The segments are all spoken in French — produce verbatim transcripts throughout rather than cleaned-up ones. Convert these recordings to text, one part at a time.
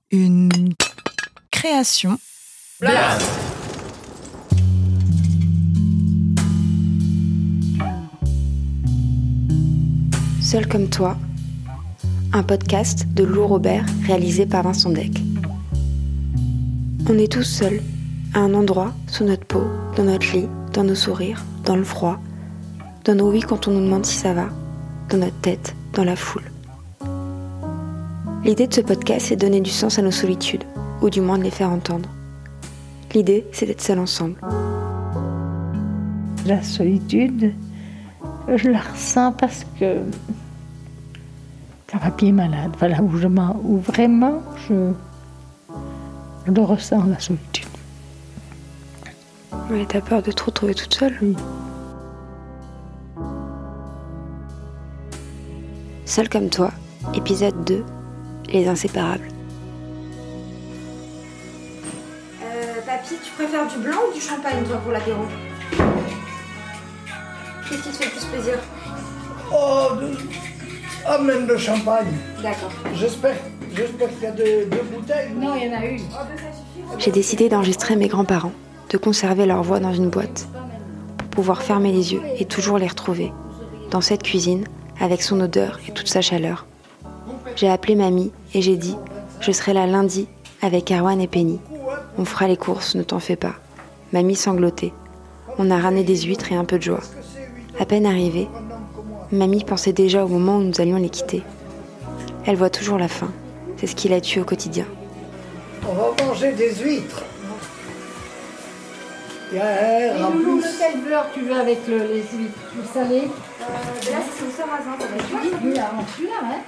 Une création. Blast! Seul comme toi, un podcast de Lou Robert réalisé par Vincent Deck. On est tous seuls, à un endroit, sous notre peau, dans notre lit, dans nos sourires, dans le froid, dans nos oui quand on nous demande si ça va, dans notre tête, dans la foule. L'idée de ce podcast, c'est de donner du sens à nos solitudes, ou du moins de les faire entendre. L'idée, c'est d'être seuls ensemble. La solitude, je la ressens parce que quand papy est malade, voilà, où, je m'en, où vraiment je, je le ressens, la solitude. Ouais, t'as peur de te retrouver toute seule? Oui. Seul comme toi, épisode deux, les inséparables. Euh, papy, tu préfères du blanc ou du champagne, toi, pour l'apéro? Qu'est-ce qui te fait le plus plaisir? Oh, de... amène le champagne. D'accord. J'espère, j'espère qu'il y a deux, deux bouteilles. Non, il y en a une. J'ai décidé d'enregistrer mes grands-parents, de conserver leur voix dans une boîte, pour pouvoir fermer les yeux et toujours les retrouver, dans cette cuisine, avec son odeur et toute sa chaleur. J'ai appelé mamie et j'ai dit « Je serai là lundi avec Erwan et Penny. On fera les courses, ne t'en fais pas. » Mamie sanglotait. On a ramené des huîtres et un peu de joie. À peine arrivée, mamie pensait déjà au moment où nous allions les quitter. Elle voit toujours la faim. C'est ce qui la tue au quotidien. On va manger des huîtres. Yeah, Et en le plus. de quel beurre tu veux avec le, les huîtres? Le salé? Euh, là, c'est son sarrasin, ça va être chouette. Oui, avant celui-là, hein?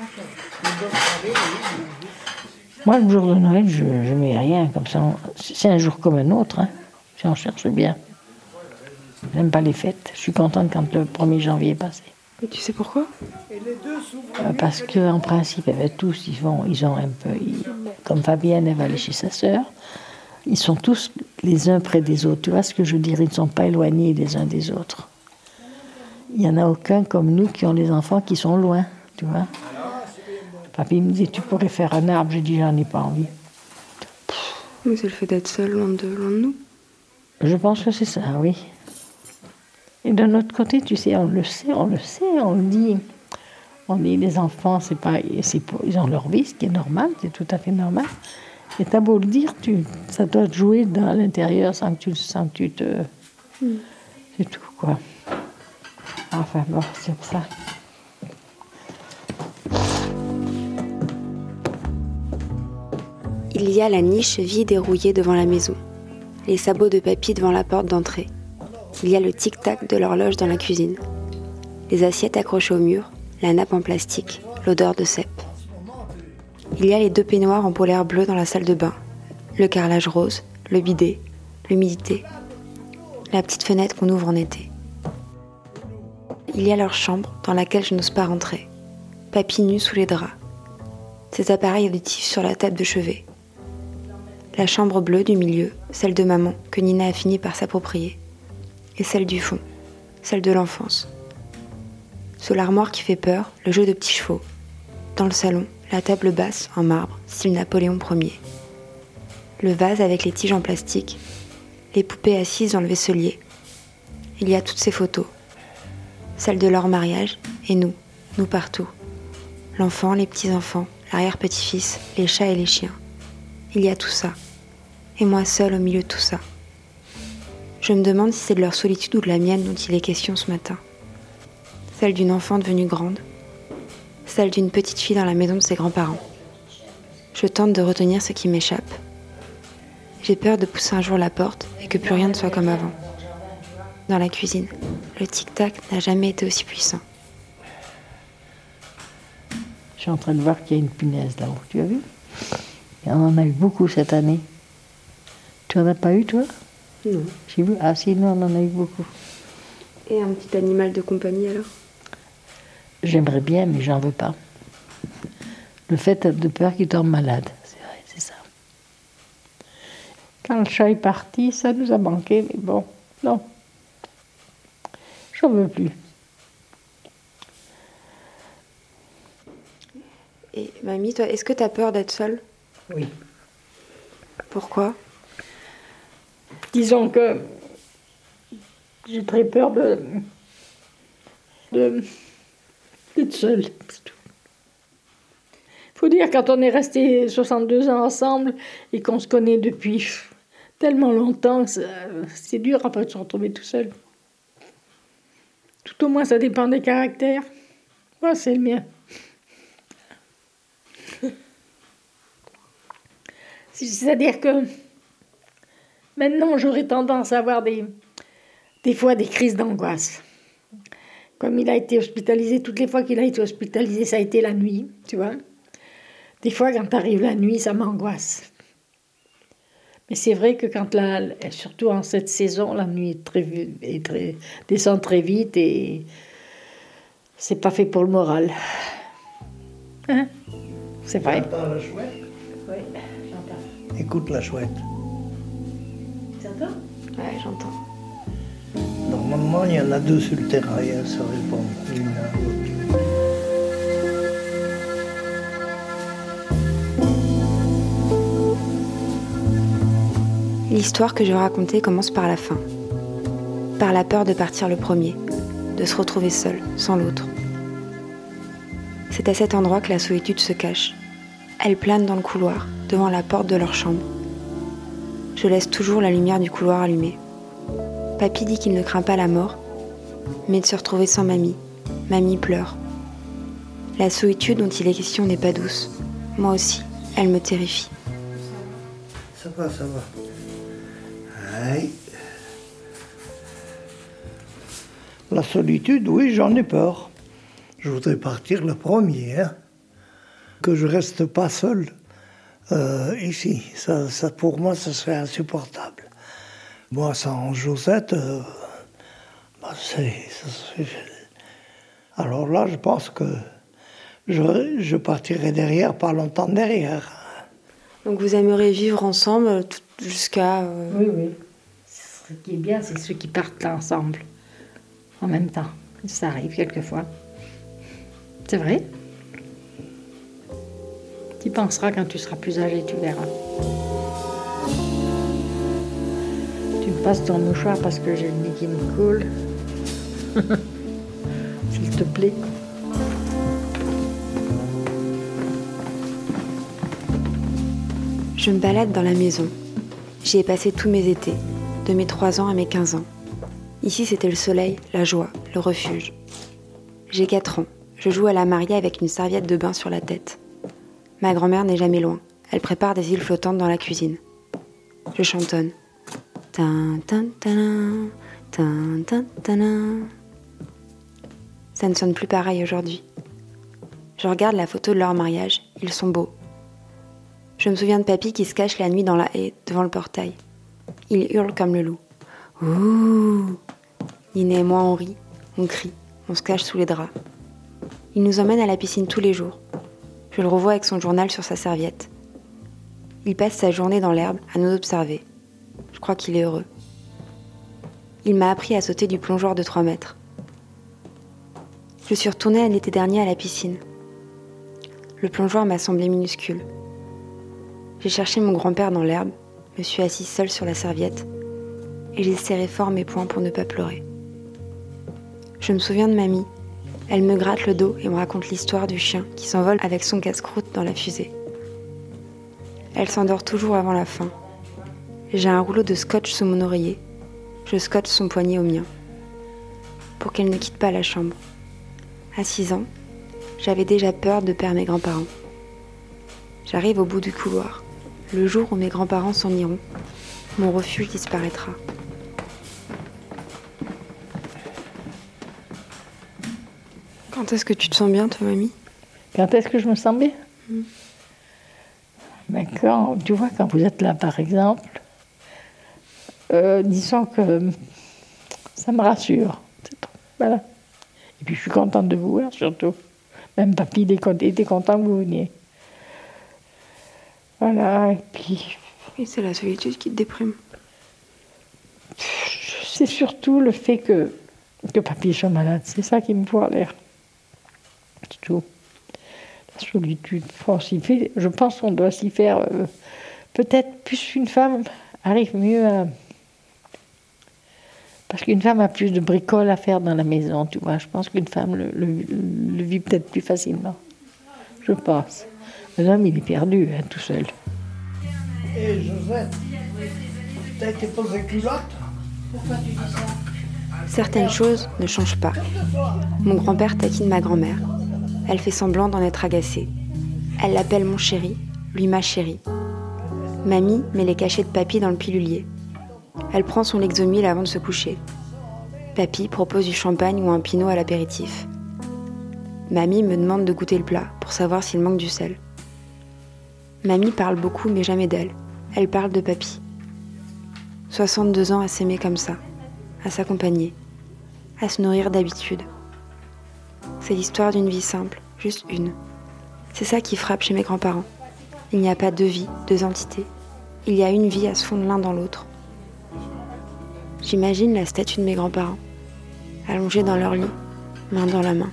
Moi, le jour de Noël, je ne mets rien comme ça. C'est un jour comme un autre, hein, si on cherche bien. J'aime pas les fêtes. Je suis contente quand le premier janvier est passé. Et tu sais pourquoi? Euh, parce qu'en principe, eh bien, tous, ils, vont, ils ont un peu... ils- comme Fabienne, elle va aller chez sa sœur. Ils sont tous les uns près des autres. Tu vois ce que je veux dire? Ils ne sont pas éloignés les uns des autres. Il n'y en a aucun comme nous qui ont des enfants qui sont loin, tu vois. Papy me dit, tu pourrais faire un arbre. J'ai dit, j'en ai pas envie. Mais c'est le fait d'être seul, loin de, loin de nous. Je pense que c'est ça, oui. Et d'un autre côté, tu sais, on le sait, on le sait, on le dit. On dit, les enfants, c'est pas, c'est pas, ils ont leur vie, ce qui est normal, c'est tout à fait normal. Et t'as beau le dire, tu, ça doit te jouer dans l'intérieur sans que tu, sans que tu te... Mm. C'est tout, quoi. Enfin, bon, c'est pour ça. Il y a la niche vide et rouillée devant la maison, les sabots de papy devant la porte d'entrée. Il y a le tic-tac de l'horloge dans la cuisine, les assiettes accrochées au mur, la nappe en plastique, l'odeur de cèpe. Il y a les deux peignoirs en polaire bleu dans la salle de bain, le carrelage rose, le bidet, l'humidité, la petite fenêtre qu'on ouvre en été. Il y a leur chambre dans laquelle je n'ose pas rentrer, papy nu sous les draps, ses appareils auditifs sur la table de chevet. La chambre bleue du milieu, celle de maman, que Nina a fini par s'approprier. Et celle du fond, celle de l'enfance. Sous l'armoire qui fait peur, le jeu de petits chevaux. Dans le salon, la table basse en marbre, style Napoléon Ier. Le vase avec les tiges en plastique, les poupées assises dans le vaisselier. Il y a toutes ces photos. Celles de leur mariage, et nous, nous partout. L'enfant, les petits-enfants, l'arrière-petit-fils, les chats et les chiens. Il y a tout ça. Et moi seule au milieu de tout ça. Je me demande si c'est de leur solitude ou de la mienne dont il est question ce matin. Celle d'une enfant devenue grande. Celle d'une petite fille dans la maison de ses grands-parents. Je tente de retenir ce qui m'échappe. J'ai peur de pousser un jour la porte et que plus rien ne soit comme avant. Dans la cuisine, le tic-tac n'a jamais été aussi puissant. Je suis en train de voir qu'il y a une punaise là-haut. Tu as vu? Et on en a eu beaucoup cette année. Tu en as pas eu, toi? Non. J'ai vu. Ah si, non, on en a eu beaucoup. Et un petit animal de compagnie alors? J'aimerais bien, mais j'en veux pas. Le fait de peur qu'il tombe malade, c'est vrai, c'est ça. Quand le chat est parti, ça nous a manqué, mais bon, non. J'en veux plus. Et mamie, toi, est-ce que tu as peur d'être seule? Oui. Pourquoi? Disons que j'ai très peur de, de d'être seule. C'est tout. Faut dire, quand on est resté soixante-deux ans ensemble et qu'on se connaît depuis tellement longtemps, c'est, c'est dur après de se retrouver tout seul. Tout au moins, ça dépend des caractères. Moi, c'est le mien. C'est-à-dire que maintenant, j'aurais tendance à avoir des, des fois des crises d'angoisse. Comme il a été hospitalisé, toutes les fois qu'il a été hospitalisé, ça a été la nuit, tu vois. Des fois, quand arrive la nuit, ça m'angoisse. Mais c'est vrai que quand la, surtout en cette saison, la nuit est très, est très, descend très vite et c'est pas fait pour le moral. Hein? C'est vrai. Tu entends la chouette? Oui, j'entends. Écoute la chouette. Tu entends? Ouais, j'entends. Normalement, il y en a deux sur le terrain, elles se répondent l'une à l'autre. L'histoire que je vais raconter commence par la fin. Par la peur de partir le premier, de se retrouver seul, sans l'autre. C'est à cet endroit que la solitude se cache. Elle plane dans le couloir, devant la porte de leur chambre. Je laisse toujours la lumière du couloir allumée. Papy dit qu'il ne craint pas la mort, mais de se retrouver sans mamie. Mamie pleure. La solitude dont il est question n'est pas douce. Moi aussi, elle me terrifie. Ça va, ça va. Aïe. La solitude, oui, j'en ai peur. Je voudrais partir le premier, hein. Que je reste pas seul euh, ici. Ça, ça, pour moi, ça serait insupportable. Moi, sans Josette, euh, bah, c'est, ça serait... Alors là, je pense que je, je partirai derrière, pas longtemps derrière. Donc vous aimeriez vivre ensemble tout, jusqu'à... Euh... Oui, oui. Ce qui est bien, c'est ceux qui partent là ensemble, en même temps. Ça arrive quelquefois. C'est vrai. Tu y penseras quand tu seras plus âgé, tu verras. Tu me passes ton mouchoir parce que j'ai le nez qui me coule. S'il te plaît. Je me balade dans la maison. J'y ai passé tous mes étés, de mes trois ans à mes quinze ans. Ici, c'était le soleil, la joie, le refuge. J'ai quatre ans. Je joue à la mariée avec une serviette de bain sur la tête. Ma grand-mère n'est jamais loin. Elle prépare des îles flottantes dans la cuisine. Je chantonne. Tin, tin, tin, tin, tin, tin. Ça ne sonne plus pareil aujourd'hui. Je regarde la photo de leur mariage. Ils sont beaux. Je me souviens de papy qui se cache la nuit dans la haie, devant le portail. Il hurle comme le loup. Ouh! Niné et moi, on rit, on crie, on se cache sous les draps. Il nous emmène à la piscine tous les jours. Je le revois avec son journal sur sa serviette. Il passe sa journée dans l'herbe à nous observer. Je crois qu'il est heureux. Il m'a appris à sauter du plongeoir de trois mètres. Je suis retournée l'été dernier à la piscine. Le plongeoir m'a semblé minuscule. J'ai cherché mon grand-père dans l'herbe, me suis assise seule sur la serviette et j'ai serré fort mes poings pour ne pas pleurer. Je me souviens de mamie. Elle me gratte le dos et me raconte l'histoire du chien qui s'envole avec son casse-croûte dans la fusée. Elle s'endort toujours avant la fin. J'ai un rouleau de scotch sous mon oreiller. Je scotche son poignet au mien pour qu'elle ne quitte pas la chambre. À six ans, j'avais déjà peur de perdre mes grands-parents. J'arrive au bout du couloir. Le jour où mes grands-parents s'en iront, mon refuge disparaîtra. Quand est-ce que tu te sens bien, toi, mamie? Quand est-ce que je me sens bien? mmh. Ben quand, tu vois, quand vous êtes là, par exemple, euh, disons que ça me rassure. Voilà. Et puis je suis contente de vous voir, surtout. Même papy était content que vous veniez. Voilà, et puis... Et c'est la solitude qui te déprime. C'est surtout le fait que, que papy soit malade. C'est ça qui me fout en l'air. C'est tout. La solitude, faut s'y fait, je pense qu'on doit s'y faire. Euh, peut-être plus une femme arrive mieux à... Parce qu'une femme a plus de bricoles à faire dans la maison, tu vois. Je pense qu'une femme le, le, le vit peut-être plus facilement. Je pense. L'homme, il est perdu, hein, tout seul. Et Josette, t'as été posé culotte? Pourquoi tu dis ça? Certaines choses ne changent pas. Mon grand-père taquine ma grand-mère. Elle fait semblant d'en être agacée. Elle l'appelle mon chéri, lui ma chérie. Mamie met les cachets de papy dans le pilulier. Elle prend son Lexomil avant de se coucher. Papy propose du champagne ou un pinot à l'apéritif. Mamie me demande de goûter le plat pour savoir s'il manque du sel. Mamie parle beaucoup mais jamais d'elle. Elle parle de papy. soixante-deux ans à s'aimer comme ça, à s'accompagner, à se nourrir d'habitude. C'est l'histoire d'une vie simple, juste une. C'est ça qui frappe chez mes grands-parents. Il n'y a pas deux vies, deux entités. Il y a une vie à se fondre l'un dans l'autre. J'imagine la statue de mes grands-parents, allongés dans leur lit, main dans la main.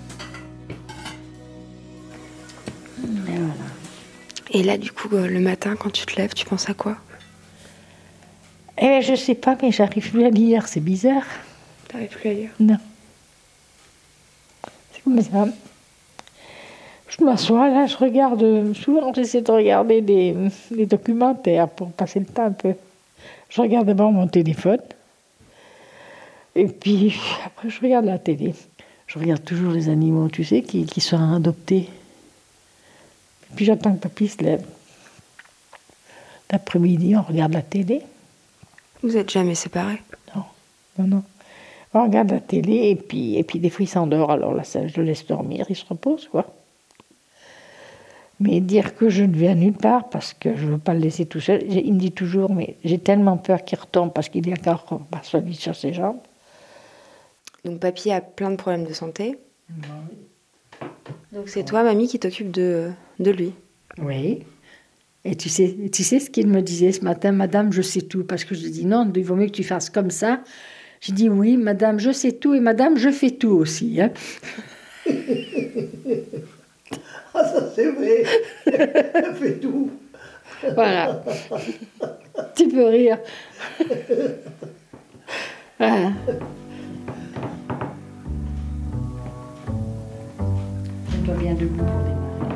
Et voilà. Et là, du coup, le matin, quand tu te lèves, tu penses à quoi? Eh bien, je sais pas, mais j'arrive plus à lire, c'est bizarre. T'arrives plus à lire? Non. C'est comme ça. Je m'assois là, je regarde, souvent j'essaie de regarder des, des documentaires pour passer le temps un peu. Je regarde d'abord mon téléphone, et puis après je regarde la télé. Je regarde toujours les animaux, tu sais, qui, qui sont adoptés. Et puis j'attends que papy se lève. L'après-midi, on regarde la télé. Vous êtes jamais séparés? Non, non, non. On regarde la télé, et puis, et puis des fois il s'endort, alors là, ça, je le laisse dormir, il se repose, quoi. Mais dire que je ne viens nulle part parce que je ne veux pas le laisser tout seul, il me dit toujours, mais j'ai tellement peur qu'il retombe parce qu'il est encore pas solide sur ses jambes. Donc papy a plein de problèmes de santé. Oui. Donc c'est toi, mamie, qui t'occupe de, de lui. Oui. Et tu sais, tu sais ce qu'il me disait ce matin, madame, je sais tout. Parce que je lui dis, non, il vaut mieux que tu fasses comme ça. J'ai dit, oui, madame, je sais tout et madame, je fais tout aussi. Hein. Ah, ça c'est vrai. Elle fait tout. Voilà. Tu peux rire. Voilà. Je dois bien debout pour démarrer.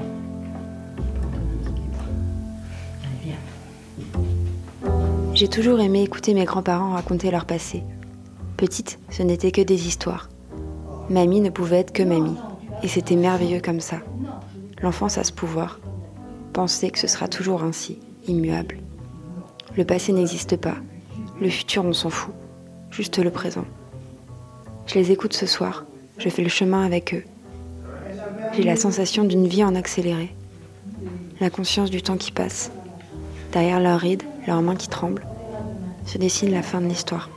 Allez, viens. J'ai toujours aimé écouter mes grands-parents raconter leur passé. Petite, ce n'était que des histoires. Mamie ne pouvait être que mamie. Et c'était merveilleux comme ça. L'enfance a ce pouvoir. Penser que ce sera toujours ainsi, immuable. Le passé n'existe pas. Le futur, on s'en fout. Juste le présent. Je les écoute ce soir. Je fais le chemin avec eux. J'ai la sensation d'une vie en accéléré. La conscience du temps qui passe. Derrière leurs rides, leurs mains qui tremblent, se dessine la fin de l'histoire.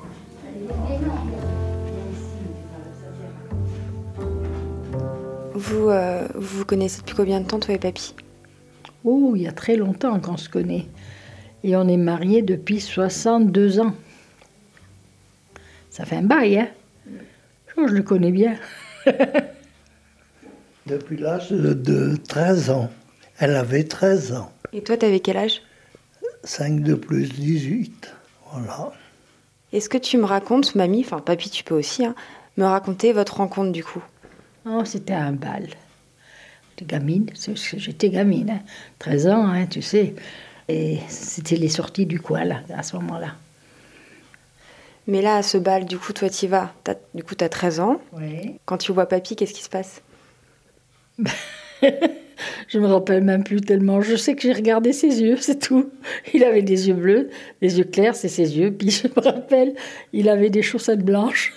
Vous, euh, vous vous connaissez depuis combien de temps, toi et papy? Oh, il y a très longtemps qu'on se connaît. Et on est mariés depuis soixante-deux ans. Ça fait un bail, hein? Je le connais bien. Depuis l'âge de, de treize ans. Elle avait treize ans. Et toi, t'avais quel âge? cinq de plus, dix-huit. Voilà. Est-ce que tu me racontes, mamie, enfin papy tu peux aussi, hein, me raconter votre rencontre du coup? Oh, c'était un bal. J'étais gamine, j'étais gamine, hein, treize ans, hein, tu sais. Et c'était les sorties du coin, là, à ce moment-là. Mais là, à ce bal, du coup, toi, t'y vas. T'as, du coup, t'as treize ans. Oui. Quand tu vois papy, qu'est-ce qui se passe? Je me rappelle même plus tellement. Je sais que j'ai regardé ses yeux, c'est tout. Il avait des yeux bleus, des yeux clairs, c'est ses yeux. Puis je me rappelle, il avait des chaussettes blanches.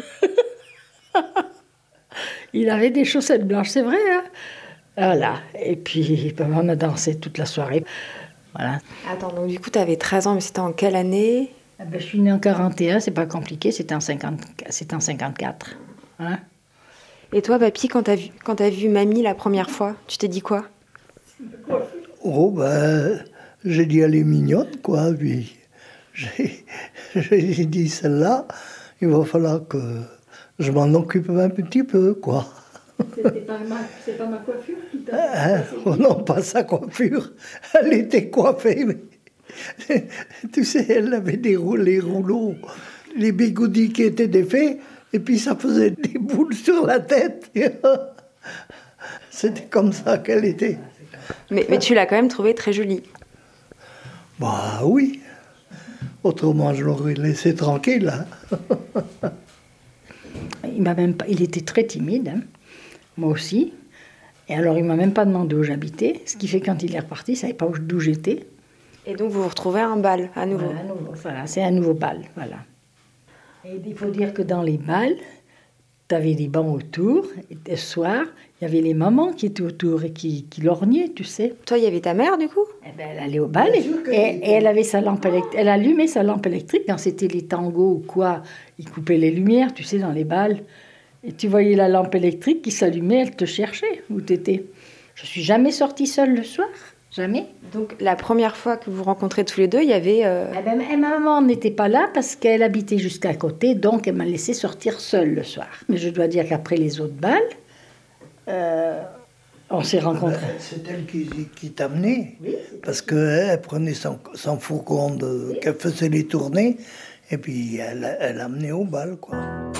Il avait des chaussettes blanches, c'est vrai, hein? Voilà. Et puis, on a dansé toute la soirée. Voilà. Attends, donc du coup, t'avais treize ans, mais c'était en quelle année? Ah ben, je suis née en quarante et un, c'est pas compliqué, c'était en, cinquante, c'était en cinquante-quatre. Hein? Et toi, papy, quand t'as vu, quand t'as vu mamie la première fois, tu t'es dit quoi? Oh, ben, j'ai dit, elle est mignonne, quoi. Puis, j'ai, j'ai dit, celle-là, il va falloir que je m'en occupe un petit peu, quoi. C'était pas ma, c'est pas ma coiffure qui t'a... Hein? Oh non, pas sa coiffure. Elle était coiffée, mais tu sais, elle avait des rou- les rouleaux, les bigoudis qui étaient défaits, et puis ça faisait des boules sur la tête. C'était comme ça qu'elle était. Mais, mais tu l'as quand même trouvée très jolie. Bah oui. Autrement, je l'aurais laissé tranquille. Hein. Il m'a même pas, il était très timide, hein. Moi aussi. Et alors, il m'a même pas demandé où j'habitais, ce qui fait que quand il est reparti, il savait pas où- d'où j'étais. Et donc vous vous retrouvez à un bal, à nouveau. Voilà, à nouveau, voilà, c'est un nouveau bal, voilà. Et il faut dire que dans les bals, tu avais des bancs autour, et le soir, il y avait les mamans qui étaient autour et qui, qui lorgnaient, tu sais. Toi, il y avait ta mère, du coup? Eh ben, elle allait au bal et, et- et elle avait sa lampe électrique. Elle allumait sa lampe électrique quand c'était les tangos ou quoi. Ils coupaient les lumières, tu sais, dans les bals. Et tu voyais la lampe électrique qui s'allumait, elle te cherchait où t'étais. Je suis jamais sortie seule le soir, jamais. Donc la première fois que vous vous rencontrez tous les deux, il y avait... euh, Eh ben, ma maman n'était pas là parce qu'elle habitait juste à côté, donc elle m'a laissé sortir seule le soir. Mais je dois dire qu'après les autres balles, euh, on s'est rencontrés. Ben, c'est elle qui, qui t'amenait, Oui, parce qu'elle prenait son, son fourgon, de, qu'elle faisait les tournées, et puis elle, elle amenait au bal, quoi.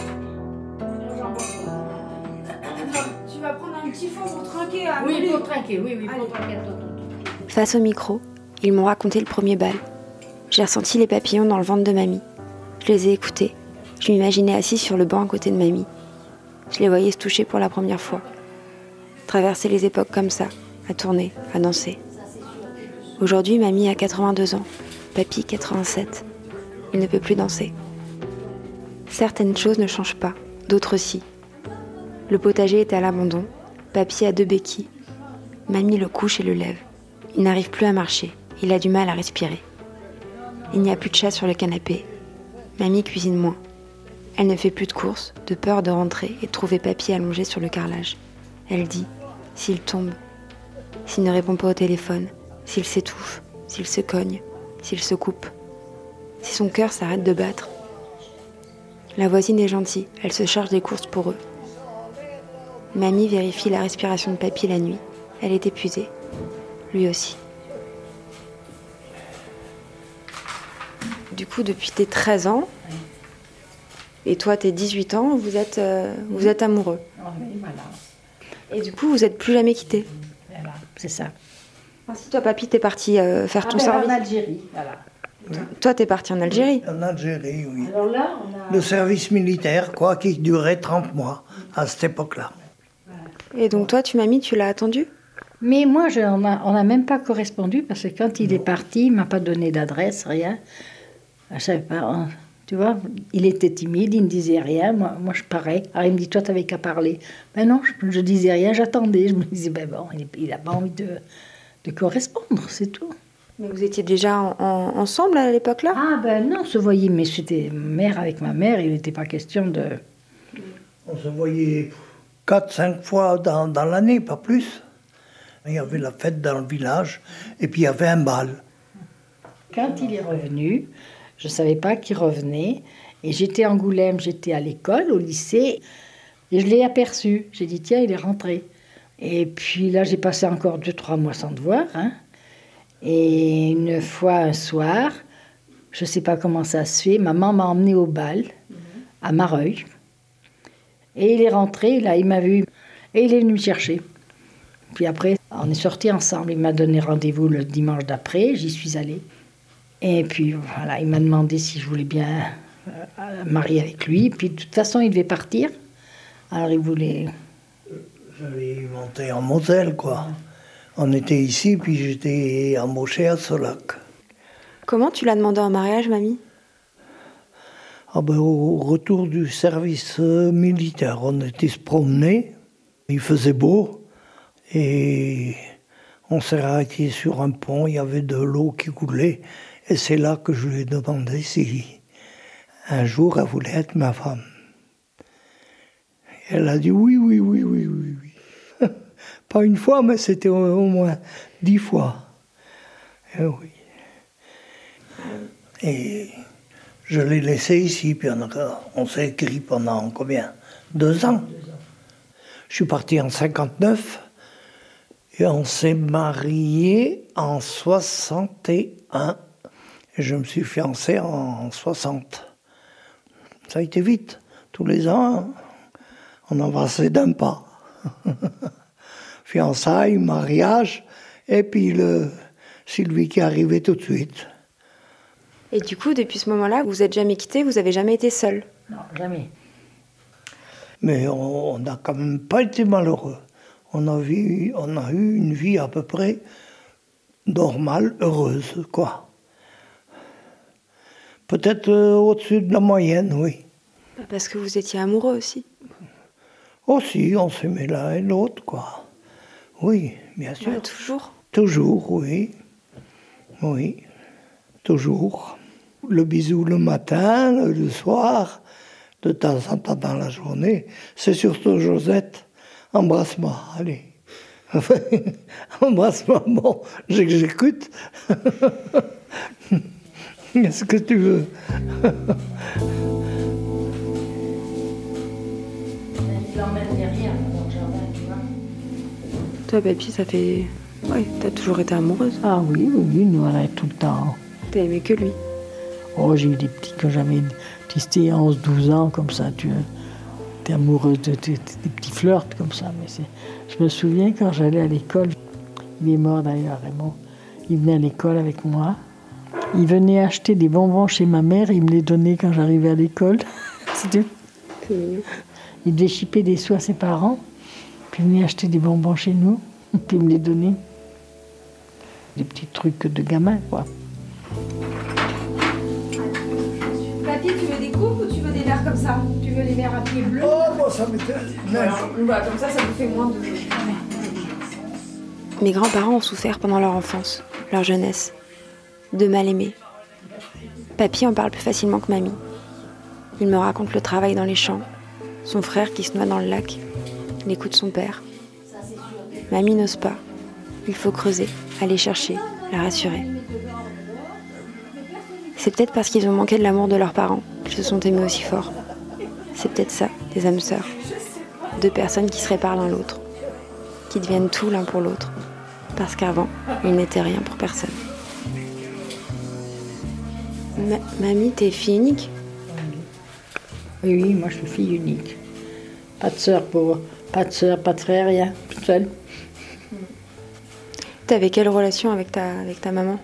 Tu vas prendre un petit fond pour trinquer à Oui, Molly. pour trinquer, oui, oui, pour Allez. trinquer. Face au micro, ils m'ont raconté le premier bal. J'ai ressenti les papillons dans le ventre de mamie. Je les ai écoutés. Je m'imaginais assise sur le banc à côté de mamie. Je les voyais se toucher pour la première fois. Traverser les époques comme ça, à tourner, à danser. Aujourd'hui, mamie a quatre-vingt-deux ans, papy quatre-vingt-sept. Il ne peut plus danser. Certaines choses ne changent pas, d'autres si. Le potager est à l'abandon, papy a deux béquilles. Mamie le couche et le lève. Il n'arrive plus à marcher, il a du mal à respirer. Il n'y a plus de chat sur le canapé. Mamie cuisine moins. Elle ne fait plus de courses, de peur de rentrer et de trouver papy allongé sur le carrelage. Elle dit, s'il tombe, s'il ne répond pas au téléphone, s'il s'étouffe, s'il se cogne, s'il se coupe, si son cœur s'arrête de battre. La voisine est gentille, elle se charge des courses pour eux. Mamie vérifie la respiration de papy la nuit. Elle est épuisée. Lui aussi. Du coup, depuis tes treize ans, et toi tes dix-huit ans, vous êtes, euh, vous êtes amoureux. Oui, voilà. Et du coup, vous n'êtes plus jamais quittés. Voilà, c'est ça. Si toi, papy, t'es parti euh, faire ton Ah ben, service. en Algérie, voilà. Toi, t'es parti en Algérie. En Algérie, oui. Alors là, on a... Le service militaire, quoi, qui durait trente mois à cette époque-là. Et donc toi, tu m'as mis, tu l'as attendu. Mais moi, je, on n'a même pas correspondu parce que quand il est parti, il ne m'a pas donné d'adresse, rien. Je savais pas, hein, tu vois, il était timide, il ne disait rien. Moi, moi je parais. Alors il me dit, toi, tu n'avais qu'à parler. Ben non, je ne disais rien, j'attendais. Je me disais, ben bon, il n'a pas envie de, de correspondre, c'est tout. Mais vous étiez déjà en- en- ensemble à l'époque-là. Ah ben non, on se voyait, mais c'était mère avec ma mère, il n'était pas question de... On se voyait quatre, cinq fois dans, dans l'année, pas plus. Il y avait la fête dans le village, et puis il y avait un bal. Quand il est revenu, je ne savais pas qu'il revenait. Et j'étais à Angoulême, j'étais à l'école, au lycée. Et je l'ai aperçu. J'ai dit, tiens, il est rentré. Et puis là, j'ai passé encore deux, trois mois sans te voir. Hein. Et une fois, un soir, je ne sais pas comment ça se fait, maman m'a emmené au bal, à Mareuil. Et il est rentré, là, il m'a vu. Et il est venu me chercher. Puis après, on est sortis ensemble. Il m'a donné rendez-vous le dimanche d'après. J'y suis allée. Et puis voilà, il m'a demandé si je voulais bien euh, marier avec lui. Puis de toute façon, il devait partir. Alors il voulait... J'allais monter en Moselle, quoi. On était ici, puis j'étais embauché à Solac. Comment tu l'as demandé en mariage, mamie? Ah ben, au retour du service euh, militaire, on était se promener. Il faisait beau. Et on s'est arrêté sur un pont, il y avait de l'eau qui coulait. Et c'est là que je lui ai demandé si un jour elle voulait être ma femme. Et elle a dit oui, oui, oui, oui, oui. oui. Pas une fois, mais c'était au, au moins dix fois. Et oui. Et je l'ai laissé ici, puis on, a, on s'est écrit pendant combien? Deux ans. Je suis parti en cinquante-neuf et on s'est marié en soixante et un. Et je me suis fiancé en soixante. Ça a été vite. Tous les ans, hein, on avançait d'un pas. Fiançailles, mariage, et puis le Sylvie qui est arrivé tout de suite. Et du coup, depuis ce moment-là, vous n'êtes jamais quitté, vous n'avez jamais été seul? Non, jamais. Mais on n'a quand même pas été malheureux. On a, vu, on a eu une vie à peu près normale, heureuse, quoi. Peut-être euh, au-dessus de la moyenne, oui. Parce que vous étiez amoureux aussi. Aussi, on s'aimait l'un et l'autre, quoi. Oui, bien sûr. Ouais, toujours. Toujours, oui. Oui, toujours. Le bisou le matin, le soir, de temps en temps dans la journée. C'est surtout Josette. Embrasse-moi, allez. Embrasse-moi, bon, j'exécute. Qu'est-ce que tu veux? Il l'emmène derrière dans le jardin, tu vois. Toi, papy, ça fait... Ouais, t'as toujours été amoureuse. Ah oui, oui, oui, nous, on a tout le temps. T'as aimé que lui. Oh, j'ai eu des petits, quand j'avais testé onze douze ans, comme ça, tu es amoureuse de, de, de, des petits flirts, comme ça. Mais c'est, je me souviens quand j'allais à l'école, il est mort d'ailleurs, Raymond, il venait à l'école avec moi. Il venait acheter des bonbons chez ma mère, il me les donnait quand j'arrivais à l'école. C'était... C'est mignon. Il devait chipper des sous à ses parents, puis il venait acheter des bonbons chez nous, puis il me les donnait. Des petits trucs de gamin, quoi. Papy, tu veux des coupes ou tu veux des verres comme ça? Tu veux les verres à pied bleu? Oh, bon, ça m'était... Voilà. Voilà, comme ça, ça vous fait moins de... Mes grands-parents ont souffert pendant leur enfance, leur jeunesse, de mal aimer. Papy en parle plus facilement que mamie. Il me raconte le travail dans les champs, son frère qui se noie dans le lac, les coups de son père. Mamie n'ose pas. Il faut creuser, aller chercher, la rassurer. C'est peut-être parce qu'ils ont manqué de l'amour de leurs parents qu'ils se sont aimés aussi fort. C'est peut-être ça, des âmes sœurs. Deux personnes qui se réparent l'un l'autre, qui deviennent tout l'un pour l'autre. Parce qu'avant, ils n'étaient rien pour personne. Ma- Mamie, t'es fille unique? Oui, oui, moi je suis fille unique. Pas de sœur, pour... pas de sœur, pas de frère, rien, toute seule. T'avais quelle relation avec ta, avec ta maman?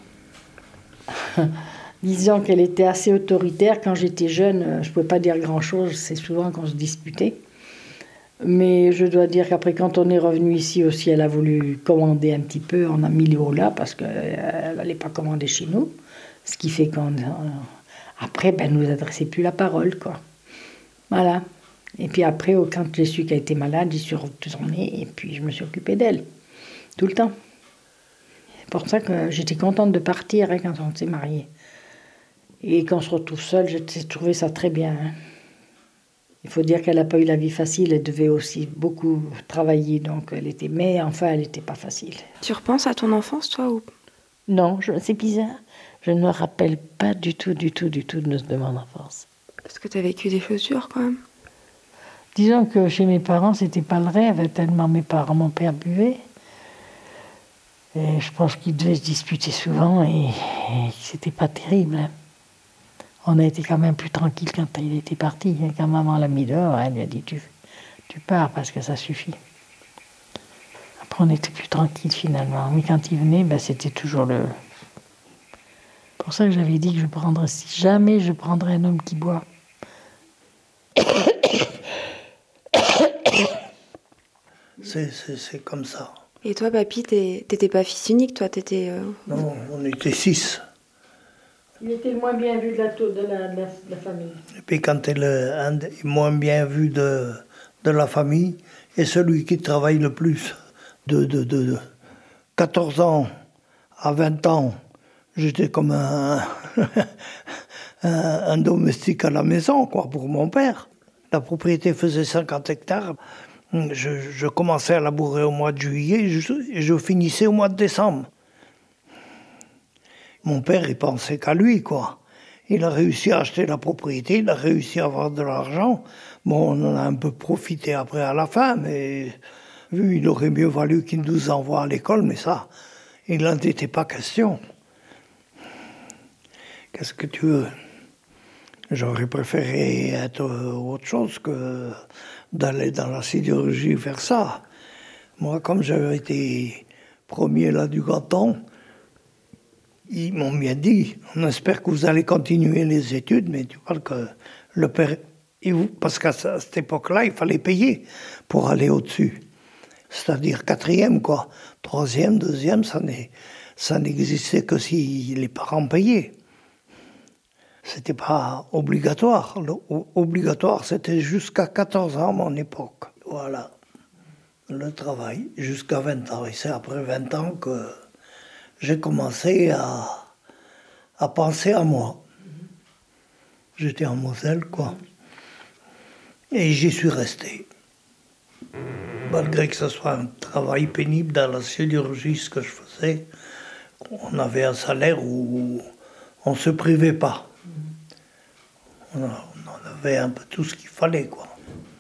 Disons qu'elle était assez autoritaire. Quand j'étais jeune, je ne pouvais pas dire grand-chose. C'est souvent qu'on se disputait. Mais je dois dire qu'après, quand on est revenu ici aussi, elle a voulu commander un petit peu. On a mis les hauts là parce qu'elle n'allait pas commander chez nous. Ce qui fait qu'on... Après, ben, elle ne nous adressait plus la parole, quoi. Voilà. Et puis après, quand j'ai su qu'elle était malade, j'y suis retournée et puis je me suis occupée d'elle. Tout le temps. C'est pour ça que j'étais contente de partir hein, quand on s'est mariés. Et quand on se retrouve seul, j'ai trouvé ça très bien. Hein. Il faut dire qu'elle n'a pas eu la vie facile, elle devait aussi beaucoup travailler, donc elle était... Mais enfin, elle n'était pas facile. Tu repenses à ton enfance, toi, ou... Non, je... c'est bizarre. Je ne me rappelle pas du tout, du tout, du tout de, de mon enfance. Parce que tu as vécu des choses dures, quand même. Disons que chez mes parents, c'était pas le rêve, tellement mes parents, mon père buvait. Et je pense qu'ils devaient se disputer souvent et, et c'était pas terrible. Hein. On a été quand même plus tranquille quand il était parti. Hein. Quand maman l'a mis dehors, elle lui a dit tu, tu pars parce que ça suffit. Après on était plus tranquille finalement. Mais quand il venait, ben, c'était toujours le... C'est pour ça que j'avais dit que je prendrais, si jamais je prendrais un homme qui boit. C'est, c'est, c'est comme ça. Et toi, papy, t'es, t'étais pas fils unique, toi, t'étais... Euh... Non, on était six. Il était le moins bien vu de la, de la, de la, de la famille. Et puis quand il est un des moins bien vu de, de la famille, et celui qui travaille le plus, de, de, de, de quatorze ans à vingt ans, j'étais comme un, un, un domestique à la maison, quoi, pour mon père. La propriété faisait cinquante hectares. Je, je commençais à labourer au mois de juillet et je, et je finissais au mois de décembre. Mon père, il pensait qu'à lui, quoi. Il a réussi à acheter la propriété, il a réussi à avoir de l'argent. Bon, on en a un peu profité après à la fin, mais vu, il aurait mieux valu qu'il nous envoie à l'école, mais ça, il n'en était pas question. Qu'est-ce que tu veux? J'aurais préféré être autre chose que d'aller dans la sidérurgie vers ça. Moi, comme j'avais été premier là du canton, ils m'ont bien dit, on espère que vous allez continuer les études, mais tu parles que le père... Parce qu'à cette époque-là, il fallait payer pour aller au-dessus. C'est-à-dire quatrième, quoi. Troisième, deuxième, ça, n'est, ça n'existait que si les parents payaient. C'était pas obligatoire. Le, obligatoire, c'était jusqu'à quatorze ans, à mon époque. Voilà. Le travail, jusqu'à vingt ans. Et c'est après vingt ans que j'ai commencé à, à penser à moi. J'étais en Moselle, quoi. Et j'y suis resté. Malgré que ce soit un travail pénible dans la sidérurgie, ce que je faisais, on avait un salaire où on ne se privait pas. On en avait un peu tout ce qu'il fallait, quoi.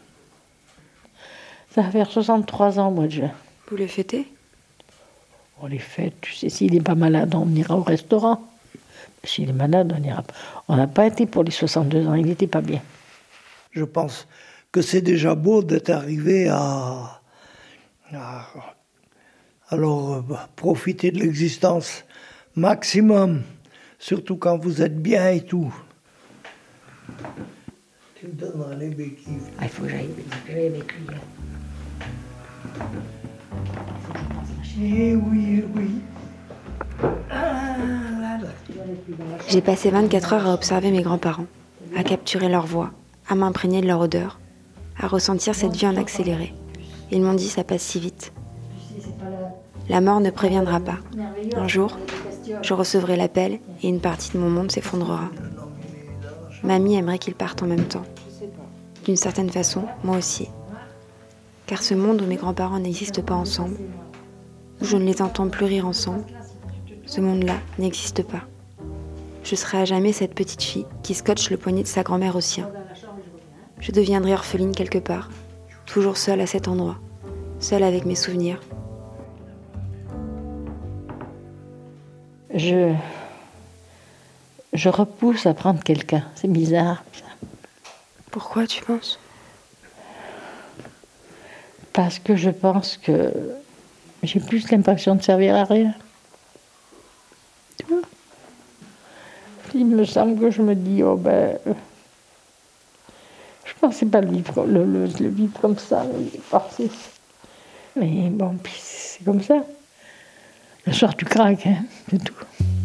Ça va faire soixante-trois ans, moi, de juin. Vous les fêtez? On les fête, tu sais, s'il n'est pas malade, on ira au restaurant. S'il est malade, on ira pas. On n'a pas été pour les soixante-deux ans, il n'était pas bien. Je pense que c'est déjà beau d'être arrivé à, à alors, euh, profiter de l'existence maximum, surtout quand vous êtes bien et tout. Tu me donneras les béquilles. Ah, il faut que j'aille les béquilles. Eh oui, eh oui. Ah, là, là. J'ai passé vingt-quatre heures à observer mes grands-parents, à capturer leur voix, à m'imprégner de leur odeur, à ressentir cette vie en accéléré. Ils m'ont dit ça passe si vite. La mort ne préviendra pas. Un jour, je recevrai l'appel et une partie de mon monde s'effondrera. Mamie aimerait qu'ils partent en même temps. D'une certaine façon, moi aussi. Car ce monde où mes grands-parents n'existent pas ensemble, où je ne les entends plus rire ensemble, ce monde-là n'existe pas. Je serai à jamais cette petite fille qui scotche le poignet de sa grand-mère au sien. Je deviendrai orpheline quelque part, toujours seule à cet endroit, seule avec mes souvenirs. Je, je repousse à prendre quelqu'un, c'est bizarre. Pourquoi, tu penses? Parce que je pense que j'ai plus l'impression de servir à rien. Tu vois? Il me semble que je me dis, oh ben... Je pensais pas le vivre, le, le, le vivre comme ça. Mais, mais bon, puis c'est comme ça. Le soir, tu craques, hein, c'est tout.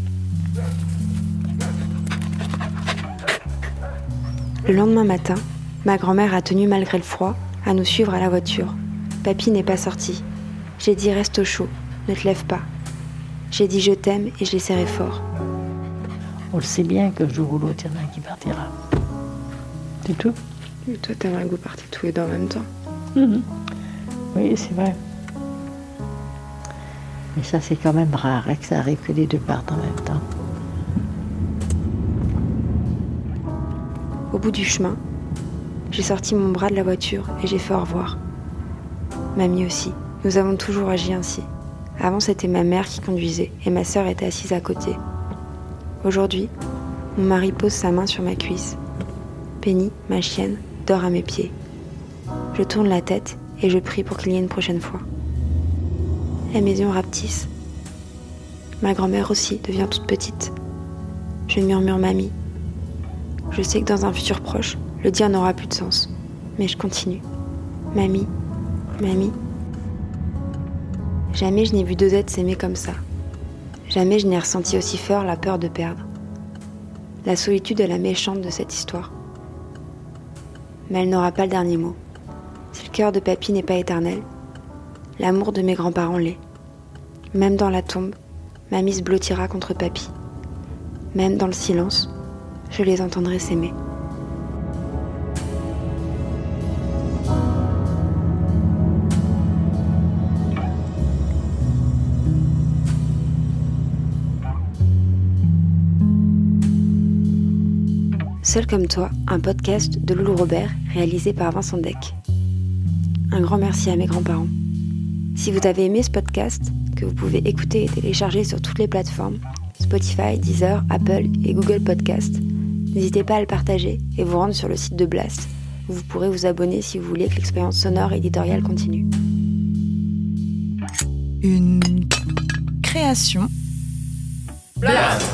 Le lendemain matin, ma grand-mère a tenu malgré le froid à nous suivre à la voiture. Papy n'est pas sorti. J'ai dit reste au chaud, ne te lève pas. J'ai dit je t'aime et je l'ai serré fort. On le sait bien que le jour ou l'autre, il y en a un qui partira. C'est tout. Et toi, t'aimerais que vous partiez tous les deux en même temps. Mmh. Oui, c'est vrai. Mais ça, c'est quand même rare, hein, que ça arrive que les deux partent en même temps. Au bout du chemin, j'ai sorti mon bras de la voiture et j'ai fait au revoir. Mamie aussi. Nous avons toujours agi ainsi. Avant, c'était ma mère qui conduisait et ma sœur était assise à côté. Aujourd'hui, mon mari pose sa main sur ma cuisse. Penny, ma chienne, dort à mes pieds. Je tourne la tête et je prie pour qu'il y ait une prochaine fois. La maison rapetisse. Ma grand-mère aussi devient toute petite. Je murmure mamie. Je sais que dans un futur proche, le dire n'aura plus de sens. Mais je continue. Mamie, mamie. Jamais je n'ai vu deux êtres s'aimer comme ça. Jamais je n'ai ressenti aussi fort la peur de perdre. La solitude est la méchante de cette histoire. Mais elle n'aura pas le dernier mot. Si le cœur de papy n'est pas éternel, l'amour de mes grands-parents l'est. Même dans la tombe, mamie se blottira contre papy. Même dans le silence, je les entendrai s'aimer. Seul comme toi, un podcast de Loulou Robert réalisé par Vincent Deck. Un grand merci à mes grands-parents. Si vous avez aimé ce podcast, que vous pouvez écouter et télécharger sur toutes les plateformes, Spotify, Deezer, Apple et Google Podcast, n'hésitez pas à le partager et vous rendre sur le site de Blast, où vous pourrez vous abonner si vous voulez que l'expérience sonore et éditoriale continue. Une création Blast.